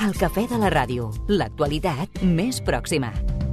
El cafè de la ràdio, l'actualitat més pròxima.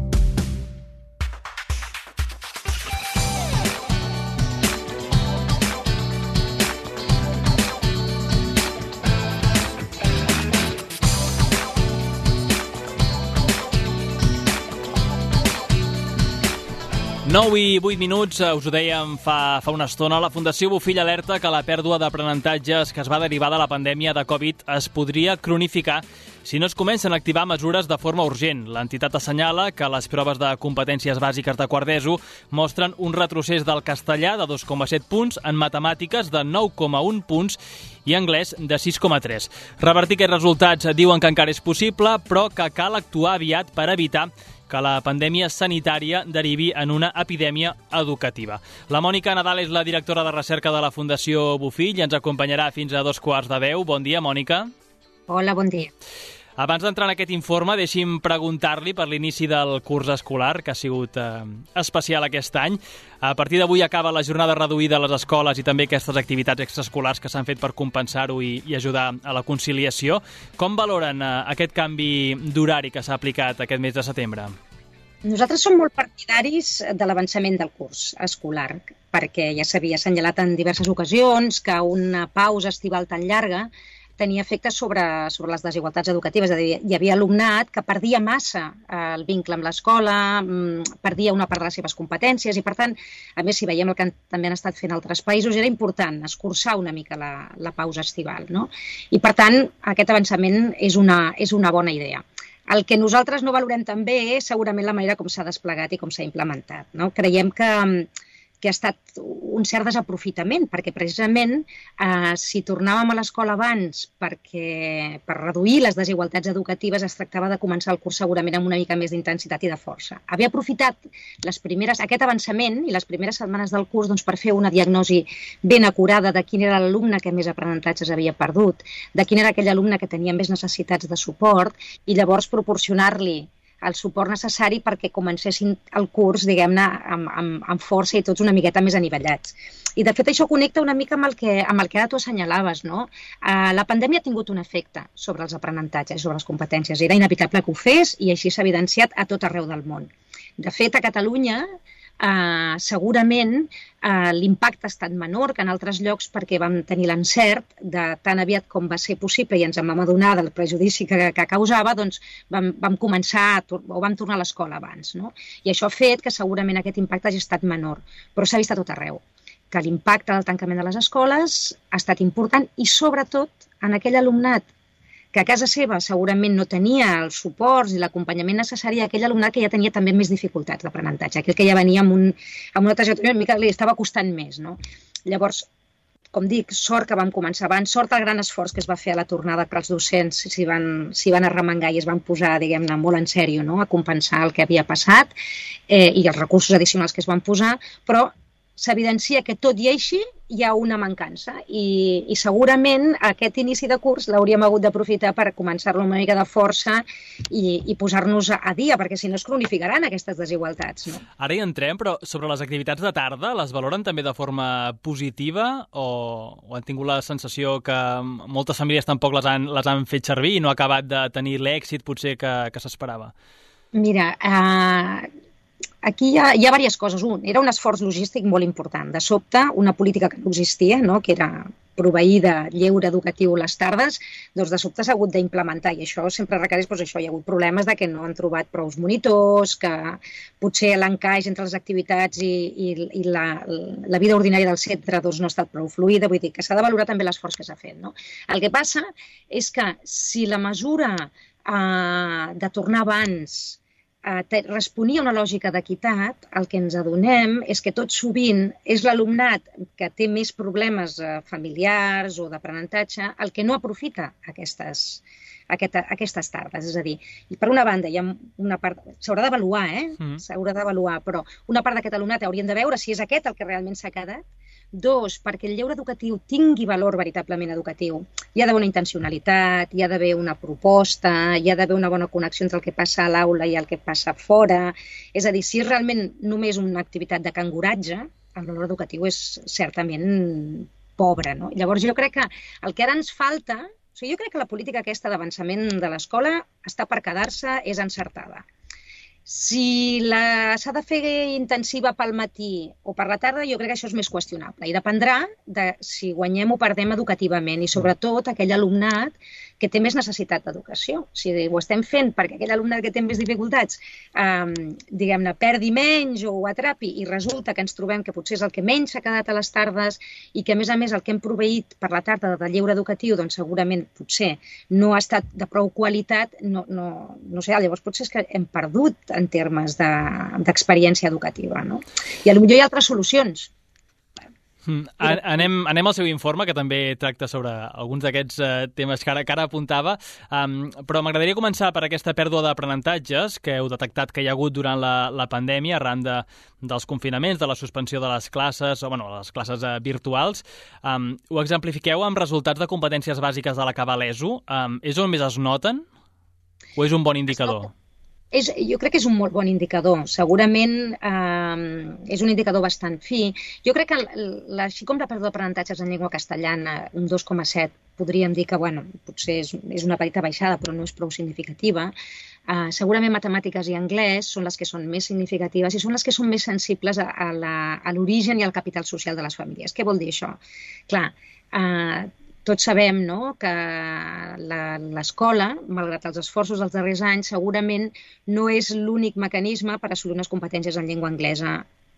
Nou i 8 minuts, us ho dèiem fa una estona, la Fundació Bofill alerta que la pèrdua d'aprenentatges que es va derivar de la pandèmia de Covid es podria cronificar si no es comencen a activar mesures de forma urgent. L'entitat assenyala que les proves de competències bàsiques de quart d'ESO mostren un retrocés del castellà de 2,7 punts, en matemàtiques de 9,1 punts i anglès de 6,3. Revertir aquests resultats diuen que encara és possible, però que cal actuar aviat per evitar que la pandèmia sanitària derivi en una epidèmia educativa. La Mònica Nadal és la directora de recerca de la Fundació Bofill i ens acompanyarà fins a 2:15. Bon dia, Mònica. Hola, bon dia. Abans d'entrar en aquest informe, deixi'm preguntar-li per l'inici del curs escolar, que ha sigut especial aquest any. A partir d'avui acaba la jornada reduïda a les escoles i també aquestes activitats extraescolars que s'han fet per compensar-ho i ajudar a la conciliació. Com valoren aquest canvi d'horari que s'ha aplicat aquest mes de setembre? Nosaltres som molt partidaris de l'avançament del curs escolar, perquè ja s'havia assenyalat en diverses ocasions que una pausa estival tan llarga tenia efectes sobre les desigualtats educatives. És a dir, hi havia alumnat que perdia massa el vincle amb l'escola, perdia una part de les seves competències i, per tant, a més, si veiem el que també han estat fent altres països, era important escurçar una mica la pausa estival, no? I, per tant, aquest avançament és una bona idea. El que nosaltres no valorem també és segurament la manera com s'ha desplegat i com s'ha implementat, no? Creiem que ha estat un cert desaprofitament, perquè precisament si tornàvem a l'escola abans per reduir les desigualtats educatives es tractava de començar el curs segurament amb una mica més d'intensitat i de força. Havia aprofitat aquest avançament i les primeres setmanes del curs per fer una diagnosi ben acurada de quin era l'alumne que més aprenentatges havia perdut, de quin era aquell alumne que tenia més necessitats de suport i llavors proporcionar-li el suport necessari perquè comencessin el curs, diguem-ne, amb força i tots una miqueta més anivellats. I, de fet, això connecta una mica amb el que ara tu assenyalaves, no? La pandèmia ha tingut un efecte sobre els aprenentatges, sobre les competències. Era inevitable que ho fes i així s'ha evidenciat a tot arreu del món. De fet, a Catalunya, segurament l'impacte ha estat menor que en altres llocs perquè vam tenir l'encert de tan aviat com va ser possible i ens en vam adonar del prejudici que causava, doncs vam començar o vam tornar a l'escola abans, no? I això ha fet que segurament aquest impacte hagi estat menor, però s'ha vist a tot arreu, que l'impacte del tancament de les escoles ha estat important i sobretot en aquell alumnat que a casa seva segurament no tenia els suports i l'acompanyament necessari a aquell alumnat que ja tenia també més dificultats d'aprenentatge, aquell que ja venia amb una trajectòria una mica li estava costant més, no? Llavors, com dic, sort que vam començar abans, sort el gran esforç que es va fer a la tornada que els docents s'hi van arremangar i es van posar, diguem-ne, molt en sèrio, no?, a compensar el que havia passat i els recursos addicionals que es van posar, però s'evidencia que tot i així hi ha una mancança i segurament aquest inici de curs l'hauríem hagut d'aprofitar per començar-lo una mica de força i posar-nos a dia, perquè si no es cronificaran aquestes desigualtats, no? Ara hi entrem, però sobre les activitats de tarda, les valoren també de forma positiva o han tingut la sensació que moltes famílies tampoc les han fet servir i no ha acabat de tenir l'èxit potser que s'esperava? Mira, aquí hi ha diverses coses. Era un esforç logístic molt important. De sobte, una política que no existia, no?, que era proveir de lleure educatiu les tardes, doncs de sobte s'ha hagut d'implementar i això sempre requereix, això hi ha hagut problemes de que no han trobat prous monitors, que potser l'encaix entre les activitats i la vida ordinària del centre no ha estat prou fluida, vull dir que s'ha de valorar també l'esforç que s'ha fet, no? El que passa és que si la mesura de tornar abans responia a una lògica d'equitat, el que ens adonem és que tot sovint és l'alumnat que té més problemes familiars o d'aprenentatge el que no aprofita aquestes tardes. És a dir, per una banda, hi ha una part... S'haurà d'avaluar, s'haurà d'avaluar, però una part d'aquest alumnat hauríem de veure si és aquest el que realment s'ha quedat. Dos, perquè el lleure educatiu tingui valor veritablement educatiu, hi ha d'haver una intencionalitat, hi ha d'haver una proposta, hi ha d'haver una bona connexió entre el que passa a l'aula i el que passa fora. És a dir, si és realment només una activitat de canguratge, el valor educatiu és certament pobre, no? Llavors jo crec que el que ara ens falta O sigui, jo crec que la política aquesta d'avançament de l'escola està per quedar-se, és encertada. Si s'ha de fer intensiva pel matí o per la tarda, jo crec que això és més qüestionable i dependrà de si guanyem o perdem educativament i sobretot aquell alumnat que té més necessitat d'educació. Si ho estem fent perquè aquell alumnat que té més dificultats diguem-ne, perdi menys o ho atrapi i resulta que ens trobem que potser és el que menys s'ha quedat a les tardes i que a més el que hem proveït per la tarda de lleure educatiu doncs segurament potser no ha estat de prou qualitat, no sé, llavors potser és que hem perdut en termes d'experiència educativa, no? I potser hi ha altres solucions. Anem al seu informe, que també tracta sobre alguns d'aquests temes que ara apuntava, però m'agradaria començar per aquesta pèrdua d'aprenentatges que heu detectat que hi ha hagut durant la pandèmia arran dels confinaments, de la suspensió de les classes, les classes virtuals. Ho exemplifiqueu amb resultats de competències bàsiques de l'acabar l'ESO. És on més es noten o és un bon indicador? Jo crec que és un molt bon indicador. Segurament és un indicador bastant fi. Jo crec que així com la pèrdua d'aprenentatges en llengua castellana, un 2,7, podríem dir que potser és una petita baixada, però no és prou significativa. Segurament matemàtiques i anglès són les que són més significatives i són les que són més sensibles a l'origen i al capital social de les famílies. Què vol dir això? Clar, tots sabem que l'escola, malgrat els esforços dels darrers anys, segurament no és l'únic mecanisme per assolir unes competències en llengua anglesa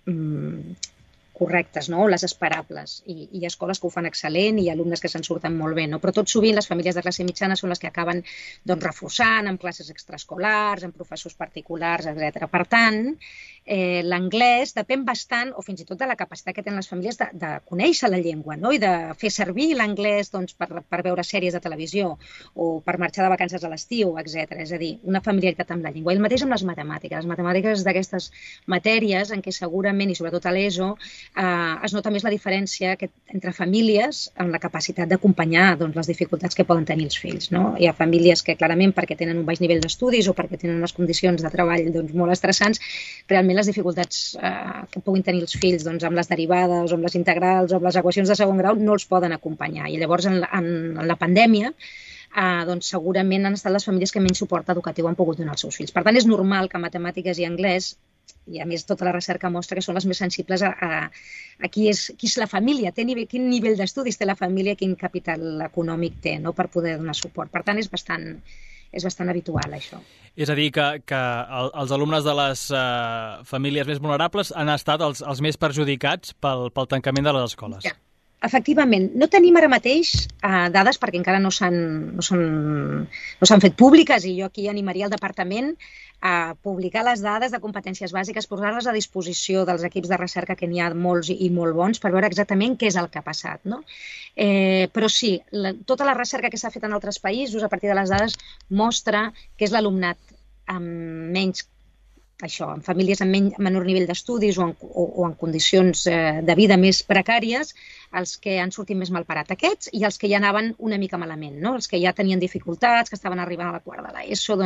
correctes, o les esperables. I hi ha escoles que ho fan excel·lent i alumnes que se'n surten molt bé, però tot sovint les famílies de classe mitjana són les que acaben reforçant amb classes extraescolars, amb professors particulars, etc. Per tant, l'anglès depèn bastant, o fins i tot de la capacitat que tenen les famílies de conèixer la llengua i de fer servir l'anglès per veure sèries de televisió o per marxar de vacances a l'estiu, etc. És a dir, una familiaritat amb la llengua. I el mateix amb les matemàtiques. Les matemàtiques és d'aquestes matèries en què segurament, i sobretot a l'ESO, es nota més la diferència entre famílies en la capacitat d'acompanyar les dificultats que poden tenir els fills. Hi ha famílies que clarament perquè tenen un baix nivell d'estudis o perquè tenen unes condicions de treball molt estressants, realment les dificultats que puguin tenir els fills amb les derivades o amb les integrals o amb les equacions de segon grau no els poden acompanyar. I llavors en la pandèmia segurament han estat les famílies que menys suport educatiu han pogut donar als seus fills. Per tant, és normal que matemàtiques i anglès, i a més tota la recerca mostra que són les més sensibles a qui és la família, quin nivell d'estudis té la família, quin capital econòmic té per poder donar suport. Per tant, és bastant habitual, això. És a dir, que els alumnes de les famílies més vulnerables han estat els més perjudicats pel tancament de les escoles. Ja. Efectivament, no tenim ara mateix dades perquè encara no s'han fet públiques i jo aquí animaria el departament a publicar les dades de competències bàsiques, posar-les a disposició dels equips de recerca, que n'hi ha molts i molt bons, per veure exactament què és el que ha passat. Però sí, tota la recerca que s'ha fet en altres països a partir de les dades mostra que és l'alumnat amb menys amb famílies amb menor nivell d'estudis o en condicions de vida més precàries, els que han sortit més malparat aquests i els que ja anaven una mica malament, els que ja tenien dificultats, que estaven arribant a la quart de l'ESO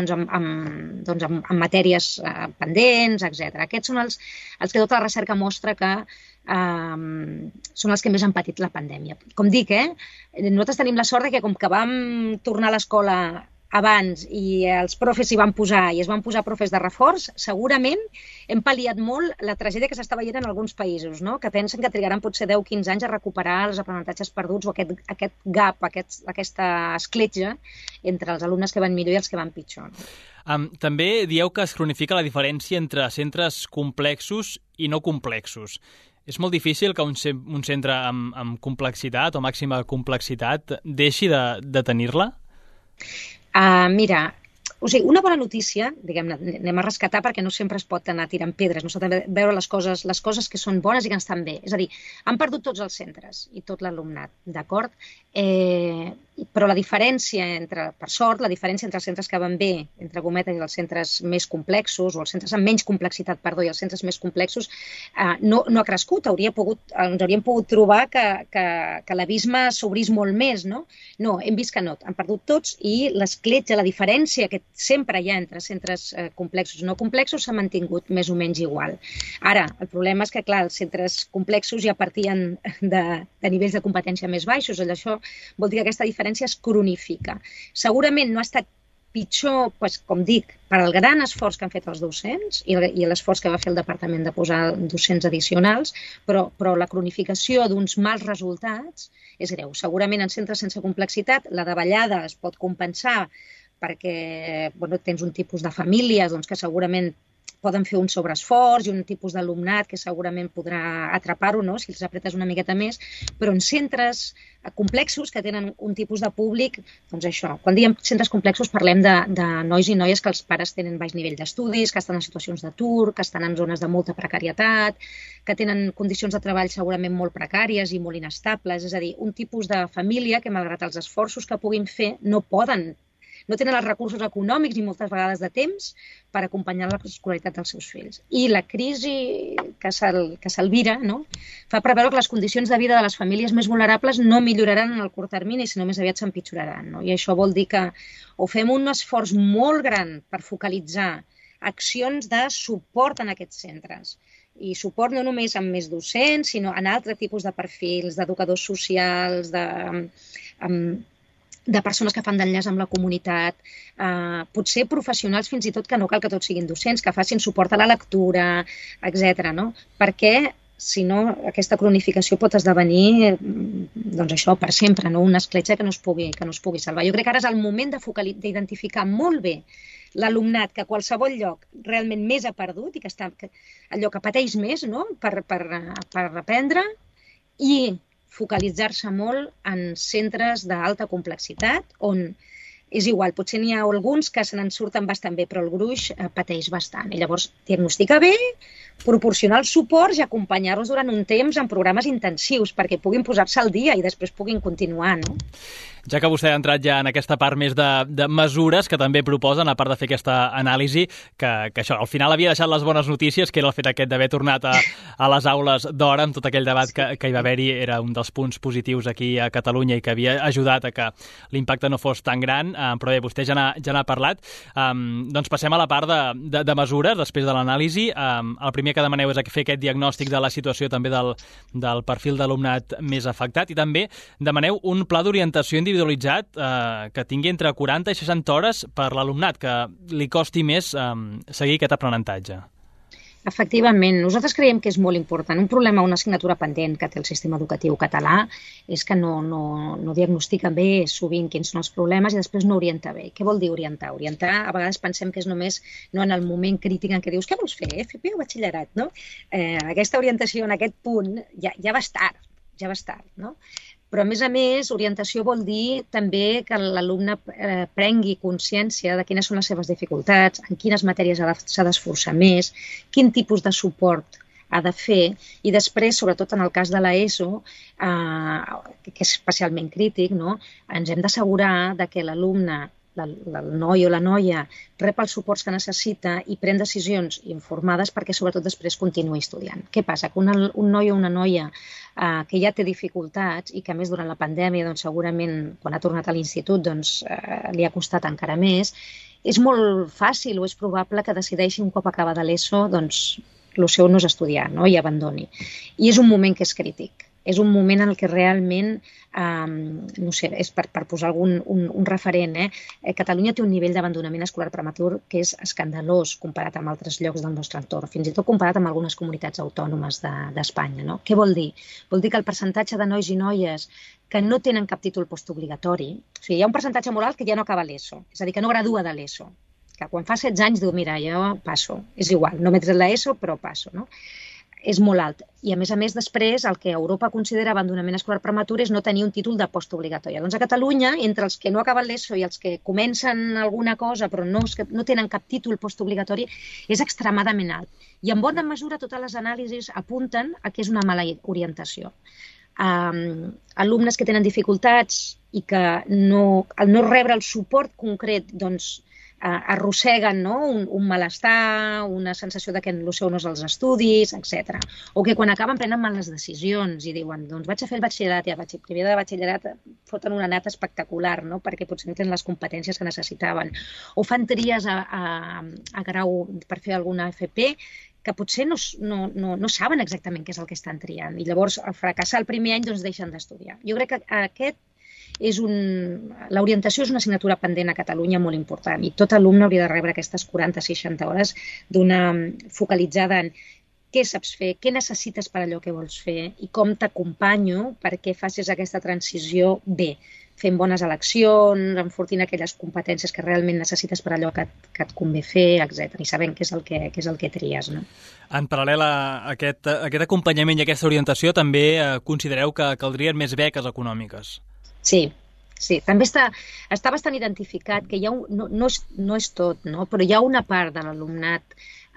amb matèries pendents, etc. Aquests són els que tota la recerca mostra que són els que més han patit la pandèmia. Com dic, nosaltres tenim la sort que com que vam tornar a l'escola abans i els profes s'hi van posar i es van posar profes de reforç, segurament hem pal·liat molt la tragèdia que s'està veient en alguns països, que pensen que trigaran potser 10-15 anys a recuperar els aprenentatges perduts o aquest gap, aquesta escletxa entre els alumnes que van millor i els que van pitjor. També dieu que es cronifica la diferència entre centres complexos i no complexos. És molt difícil que un centre amb complexitat o màxima complexitat deixi de tenir-la? Mira, una bona notícia, diguem-ne, anem a rescatar perquè no sempre es pot anar tirant pedres, no s'ha de veure les coses que són bones i que estan bé. És a dir, han perdut tots els centres i tot l'alumnat, d'acord? Però la diferència per sort, la diferència entre els centres que van bé, entre cometes, i els centres més complexos, o els centres amb menys complexitat, i els centres més complexos, no ha crescut. Ens hauríem pogut trobar que l'abisme s'obrís molt més, no? No, hem vist que no, han perdut tots i l'escletxa, la diferència que sempre hi ha entre centres complexos i no complexos s'ha mantingut més o menys igual. Ara, el problema és que, clar, els centres complexos ja partien de nivells de competència més baixos, això vol dir que aquesta diferència diferència es cronifica. Segurament no ha estat pitjor, com dic, per al gran esforç que han fet els docents i l'esforç que va fer el departament de posar docents addicionals, però la cronificació d'uns mals resultats és greu. Segurament en centres sense complexitat la davallada es pot compensar perquè tens un tipus de famílies que segurament poden fer un sobreesforç i un tipus d'alumnat que segurament podrà atrapar-ho, no?, si els apretes una miqueta més, però en centres complexos que tenen un tipus de públic, doncs això, quan diem centres complexos parlem de nois i noies que els pares tenen baix nivell d'estudis, que estan en situacions d'atur, que estan en zones de molta precarietat, que tenen condicions de treball segurament molt precàries i molt inestables, és a dir, un tipus de família que malgrat els esforços que puguin fer no tenen els recursos econòmics ni moltes vegades de temps per acompanyar l'escolaritat dels seus fills. I la crisi que s'alvira, no?, fa preveure que les condicions de vida de les famílies més vulnerables no milloraran en el curt termini, sinó més aviat s'empitjoraran, no? I això vol dir que o fem un esforç molt gran per focalitzar accions de suport en aquests centres, i suport no només amb més docents, sinó en altres tipus de perfils, d'educadors socials, de persones que fan d'enllaç amb la comunitat, potser professionals fins i tot que no cal que tots siguin docents, que facin suport a la lectura, etc. No? Perquè, si no, aquesta cronificació pot esdevenir, doncs això, per sempre, no? Una escletxa que no es pugui salvar. Jo crec que ara és el moment d'identificar molt bé l'alumnat que a qualsevol lloc realment més ha perdut i que està allò que pateix més, no?, per aprendre, i focalitzar-se molt en centres d'alta complexitat, on és igual, potser n'hi ha alguns que se n'en surten bastant bé, però el gruix pateix bastant. I llavors, diagnosticar bé, proporcionar els suports i acompanyar-los durant un temps en programes intensius perquè puguin posar-se al dia i després puguin continuar, no? Ja que vostè ha entrat ja en aquesta part més de mesures que també proposen, a part de fer aquesta anàlisi, que això, al final havia deixat les bones notícies, que era el fet aquest d'haver tornat a les aules d'hora, amb tot aquell debat que hi va haver-hi, era un dels punts positius aquí a Catalunya i que havia ajudat a que l'impacte no fos tan gran, però bé, vostè ja n'ha parlat. Doncs passem a la part de mesures, després de l'anàlisi. El primer que demaneu és fer aquest diagnòstic de la situació també del perfil d'alumnat més afectat, i també demaneu un pla d'orientació individualitzat que tingui entre 40 i 60 hores per l'alumnat, que li costi més seguir aquest aprenentatge. Efectivament, nosaltres creiem que és molt important. Un problema, una assignatura pendent que té el sistema educatiu català és que no diagnostica bé sovint quins són els problemes i després no orienta bé. Què vol dir orientar? Orientar, a vegades pensem que és només en el moment crític en què dius què vols fer, FP o batxillerat, no? Aquesta orientació en aquest punt ja va estar, no? Però, a més, orientació vol dir també que l'alumne prengui consciència de quines són les seves dificultats, en quines matèries s'ha d'esforçar més, quin tipus de suport ha de fer, i després, sobretot en el cas de l'ESO, que és especialment crític, no?, ens hem d'assegurar que l'alumne, el noi o la noia, rep els suports que necessita i pren decisions informades perquè sobretot després continuï estudiant. Què passa? Que un noi o una noia que ja té dificultats i que a més durant la pandèmia doncs, segurament quan ha tornat a l'institut doncs, li ha costat encara més, és molt fàcil o és probable que decideixi un cop acaba de l'ESO doncs, el seu no és estudiar, no?, i abandoni. I és un moment que és crític. És un moment en què realment, no sé, és per posar un referent, Catalunya té un nivell d'abandonament escolar prematur que és escandalós comparat amb altres llocs del nostre entorn, fins i tot comparat amb algunes comunitats autònomes d'Espanya, no? Què vol dir? Vol dir que el percentatge de nois i noies que no tenen cap títol postobligatori, o sigui, hi ha un percentatge molt alt que ja no acaba l'ESO, és a dir, que no gradua de l'ESO, que quan fa 16 anys diu, mira, jo passo, és igual, no m'he tret l'ESO, però passo, no? És molt alt. I a més després el que Europa considera abandonament escolar prematur és no tenir un títol de postobligatori. Doncs a Catalunya, entre els que no acaben l'ESO i els que comencen alguna cosa però no tenen cap títol postobligatori, és extremadament alt. I en bona mesura totes les anàlisis apunten a que és una mala orientació. Alumnes que tenen dificultats i que al no rebre el suport concret doncs arrosseguen, no?, un malestar, una sensació que el seu no és els estudis, etc. O que quan acaben prenen males decisions i diuen, doncs vaig a fer el batxillerat i a primer de batxillerat foten una nata espectacular, no?, perquè potser no tenen les competències que necessitaven. O fan tries a grau per fer alguna FP que potser no saben exactament què és el que estan triant i llavors al fracassar el primer any doncs deixen d'estudiar. Jo crec que aquest l'orientació és una assignatura pendent a Catalunya molt important i tot alumne hauria de rebre aquestes 40-60 hores focalitzada en què saps fer, què necessites per allò que vols fer i com t'acompanyo perquè facis aquesta transició bé, fent bones eleccions, enfortint aquelles competències que realment necessites per allò que et convé fer, etc. I sabent què és el que tries. No? En paral·lel a aquest acompanyament i aquesta orientació, també considereu que caldrien més beques econòmiques? Sí. També està bastant identificat que hi ha no és tot, no? Però hi ha una part de l'alumnat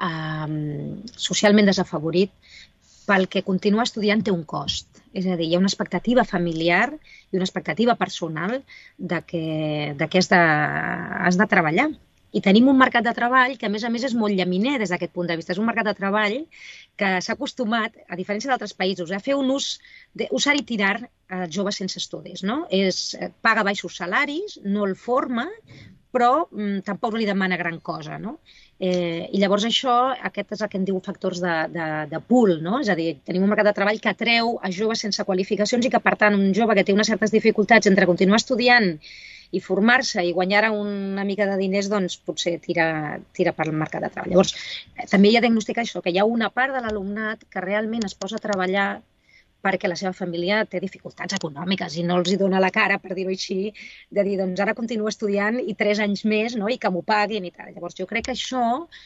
socialment desafavorit pel que continuar estudiant té un cost. És a dir, hi ha una expectativa familiar i una expectativa personal de que has de treballar. I tenim un mercat de treball que, a més és molt llaminer des d'aquest punt de vista. És un mercat de treball que s'ha acostumat, a diferència d'altres països, a fer un usar i tirar als joves sense estudis. No? Paga baixos salaris, no el forma, però tampoc li demana gran cosa. No? I llavors aquest és el que en diu factors de pool, no? És a dir, tenim un mercat de treball que atreu a joves sense qualificacions i que, per tant, un jove que té unes certes dificultats entre continuar estudiant i formar-se i guanyar una mica de diners, doncs potser tira per al mercat de treball. Llavors, també hi ha diagnosticat això, que hi ha una part de l'alumnat que realment es posa a treballar perquè la seva família té dificultats econòmiques i no els hi dona la cara, per dir-ho així, de dir, doncs ara continuo estudiant i 3 anys més, no? I que m'ho paguin i tal. Llavors, jo crec que això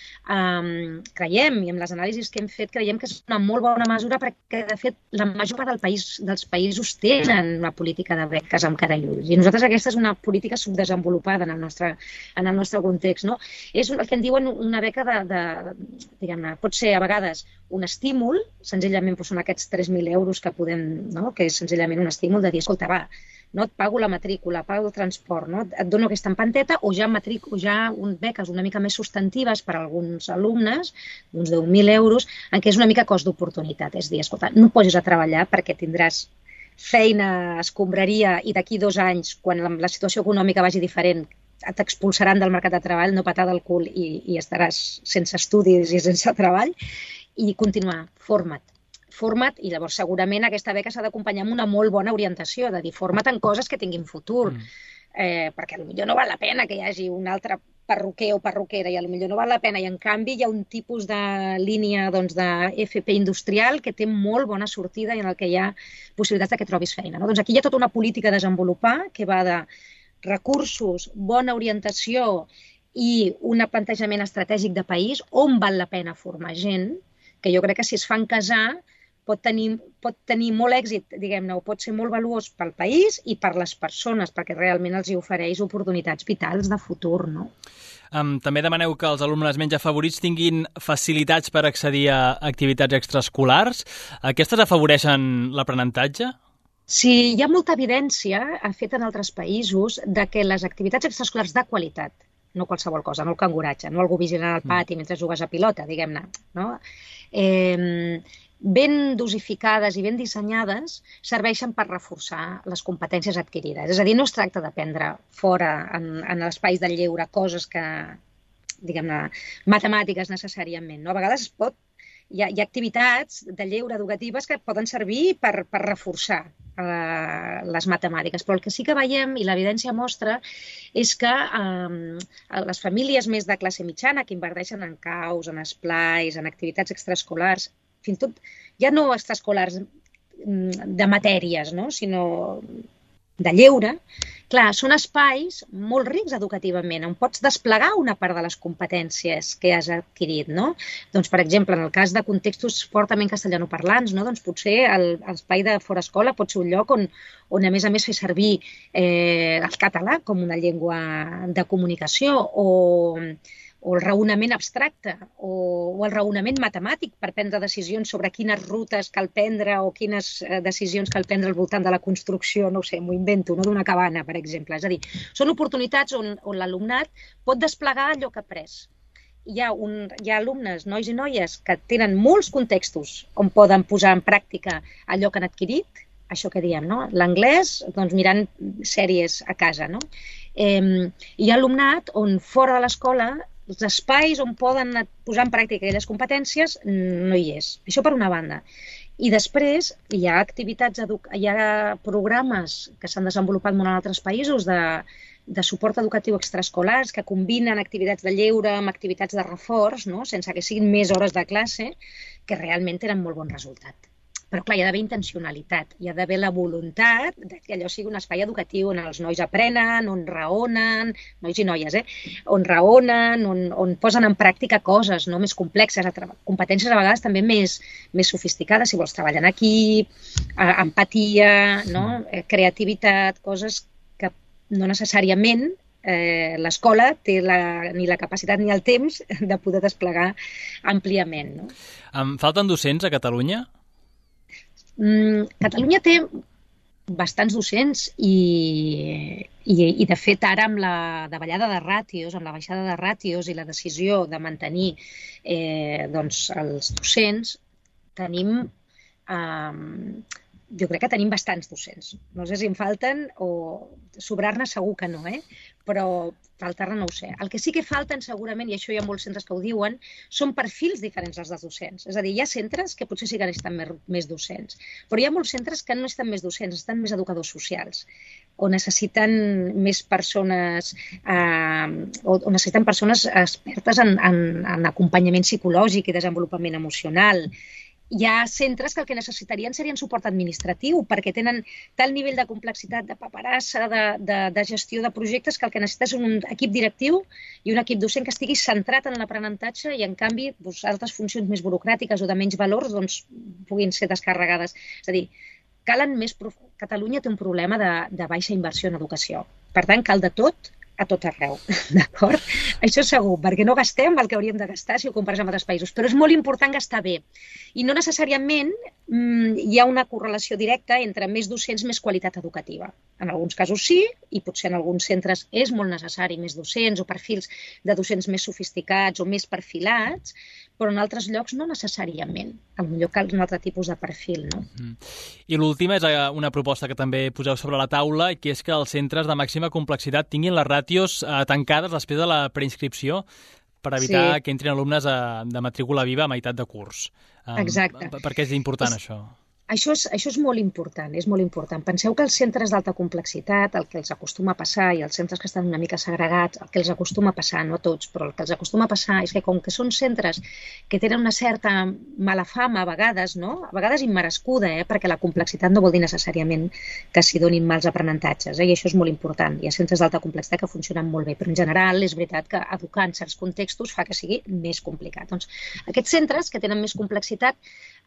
creiem, i amb les anàlisis que hem fet, creiem que és una molt bona mesura perquè, de fet, la major part dels països tenen una política de beques amb cara i ulls. I nosaltres aquesta és una política subdesenvolupada en el nostre context, no? És el que en diuen una beca diguem-ne, pot ser a vegades un estímul, senzillament són aquests 3.000 euros que podem, no? Que és senzillament un estímul de dir, escolta, va, no et pago la matrícula, pago el transport, no? Et dono aquesta empanteta o ja beques una mica més substantives per a alguns alumnes, d'uns 10.000 euros, en què és una mica cost d'oportunitat. És dir, escolta, no posis a treballar perquè tindràs feina, escombraria i d'aquí 2 anys, quan la situació econòmica vagi diferent, t'expulsaran del mercat de treball, no patada al cul i estaràs sense estudis i sense treball, i continuar, forma't i llavors segurament aquesta beca s'ha d'acompanyar amb una molt bona orientació, de dir, forma't en coses que tinguin futur, perquè potser no val la pena que hi hagi un altre perruquer o perruquera i potser no val la pena, i en canvi hi ha un tipus de línia d'FP industrial que té molt bona sortida i en el que hi ha possibilitats que trobis feina. Doncs aquí hi ha tota una política a desenvolupar que va de recursos, bona orientació i un plantejament estratègic de país on val la pena formar gent, que jo crec que si es fan casar pot tenir molt èxit, diguem-ne, o pot ser molt valuós pel país i per les persones, perquè realment els hi ofereix oportunitats vitals de futur, no? També demaneu que els alumnes menys afavorits tinguin facilitats per accedir a activitats extraescolars. Aquestes afavoreixen l'aprenentatge? Sí, hi ha molta evidència feta en altres països de que les activitats extraescolars de qualitat, no qualsevol cosa, no el canguratge, no algú vigilant al pati mentre jugues a pilota, diguem-ne, no? Ben dosificades i ben dissenyades serveixen per reforçar les competències adquirides. És a dir, no es tracta d'aprendre fora, en l'espais del lleure, coses que, diguem-ne, matemàtiques necessàriament, no? A vegades hi ha activitats de lleure educatives que poden servir per reforçar les matemàtiques, però el que sí que veiem, i l'evidència mostra, és que les famílies més de classe mitjana que inverteixen en caus, en esplais, en activitats extraescolars, fins i tot ja no extraescolars de matèries, no? Sinó de lleure, clar, són espais molt rics educativament, on pots desplegar una part de les competències que has adquirit, no? Doncs, per exemple, en el cas de contextos fortament castellanoparlants, no? Doncs potser l'espai de fora escola pot ser un lloc on a més fer servir el català com una llengua de comunicació o el raonament abstracte o el raonament matemàtic per prendre decisions sobre quines rutes cal prendre o quines decisions cal prendre al voltant de la construcció, no ho sé, m'ho invento, d'una cabana, per exemple. És a dir, són oportunitats on l'alumnat pot desplegar allò que ha après. Hi ha alumnes, nois i noies, que tenen molts contextos on poden posar en pràctica allò que han adquirit, això que diem, no? L'anglès, doncs mirant sèries a casa, no? Hi ha alumnat on fora de l'escola els espais on poden posar en pràctica aquelles competències no hi és. Això per una banda. I després hi ha hi ha programes que s'han desenvolupat molt en altres països de suport educatiu extraescolars que combinen activitats de lleure amb activitats de reforç, no? Sense que siguin més hores de classe, que realment tenen molt bon resultat. Però clar, hi ha d'haver intencionalitat, hi ha d'haver la voluntat que allò sigui un espai educatiu on els nois aprenen, on raonen, nois i noies, on raonen, on posen en pràctica coses no més complexes, competències a vegades també més sofisticades, si vols treballar en equip, empatia, no? Creativitat, coses que no necessàriament l'escola té ni la capacitat ni el temps de poder desplegar àmpliament. No? Falten docents a Catalunya? Catalunya té bastants docents i de fet ara amb la davallada de ràtios, amb la baixada de ràtios i la decisió de mantenir els docents, jo crec que tenim bastants docents. No sé si en falten o sobrar-ne segur que no, però faltar-ne no ho sé. El que sí que falten segurament, i això hi ha molts centres que ho diuen, són perfils diferents als dels docents. És a dir, hi ha centres que potser sí que necessiten més docents, però hi ha molts centres que no necessiten més docents, necessiten més educadors socials, o necessiten més persones o necessiten persones expertes en acompanyament psicològic i desenvolupament emocional. Hi ha centres que el que necessitarien serien suport administratiu perquè tenen tal nivell de complexitat, de paperassa, de gestió de projectes que el que necessita és un equip directiu i un equip docent que estigui centrat en l'aprenentatge i en canvi altres funcions més burocràtiques o de menys valors puguin ser descarregades. És a dir, Catalunya té un problema de baixa inversió en educació. Per tant, cal de tot a tot arreu, d'acord? Això segur, perquè no gastem el que hauríem de gastar si ho compares amb altres països, però és molt important gastar bé. I no necessàriament hi ha una correlació directa entre més docents, més qualitat educativa. En alguns casos sí, i potser en alguns centres és molt necessari més docents o perfils de docents més sofisticats o més perfilats, però en altres llocs no necessàriament. Potser cal un altre tipus de perfil, no? I l'última és una proposta que també poseu sobre la taula, que és que els centres de màxima complexitat tinguin les ràtios tancades després de la preinscripció per evitar que entrin alumnes de matrícula viva a meitat de curs. Exacte. Per què és important això? Això és molt important, és molt important. Penseu que els centres d'alta complexitat, el que els acostuma a passar, i els centres que estan una mica segregats, el que els acostuma a passar, no tots, però el que els acostuma a passar és que com que són centres que tenen una certa mala fama a vegades, no? A vegades immerescuda, perquè la complexitat no vol dir necessàriament que s'hi donin mals aprenentatges, i això és molt important. Hi ha centres d'alta complexitat que funcionen molt bé, però en general és veritat que educar en certs contextos fa que sigui més complicat. Doncs aquests centres que tenen més complexitat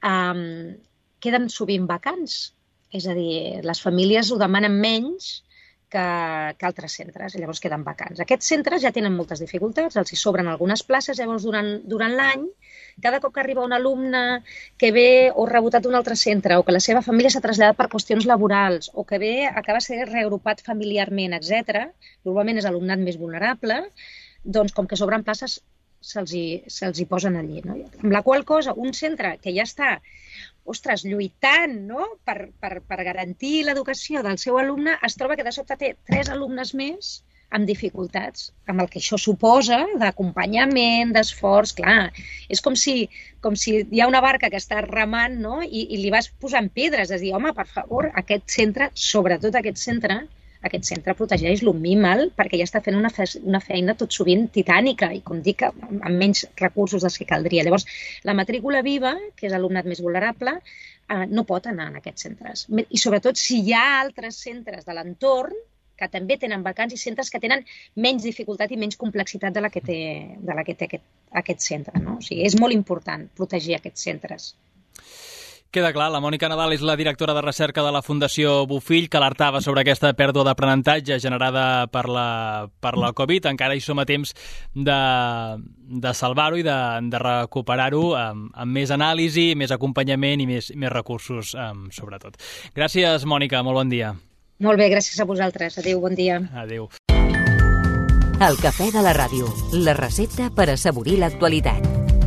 queden sovint vacants, és a dir, les famílies ho demanen menys que altres centres, i llavors queden vacants. Aquests centres ja tenen moltes dificultats, els hi sobren algunes places, llavors durant l'any, cada cop que arriba un alumne que ve o rebotat d'un altre centre o que la seva família s'ha traslladat per qüestions laborals o que ve acaba de ser reagrupat familiarment, etc., normalment és alumnat més vulnerable, doncs com que sobren places se'ls hi posen allí. No? Amb la qual cosa, un centre que ja està lluitant, no? per garantir l'educació del seu alumne, es troba que de sobte té 3 alumnes més amb dificultats, amb el que això suposa d'acompanyament, d'esforç. Clar, és com si hi ha una barca que està remant, no? I li vas posant pedres, és a dir, home, per favor, aquest centre, sobretot aquest centre protegeix-lo, mima'l, perquè ja està fent una feina tot sovint titànica i, com dic, amb menys recursos dels que caldria. Llavors, la matrícula viva, que és alumnat més vulnerable, no pot anar en aquests centres. I sobretot si hi ha altres centres de l'entorn que també tenen vacants i centres que tenen menys dificultat i menys complexitat de la que té aquest centre. No? O sigui, és molt important protegir aquests centres. Queda clar, la Mònica Nadal és la directora de recerca de la Fundació Bofill, que alertava sobre aquesta pèrdua d'aprenentatge generada per la Covid. Encara hi som a temps de salvar-ho i de recuperar-ho amb més anàlisi, més acompanyament i més recursos, sobretot. Gràcies, Mònica, molt bon dia. Molt bé, gràcies a vosaltres. Adéu, bon dia. Adéu. El cafè de la ràdio, la recepta per assaborir l'actualitat.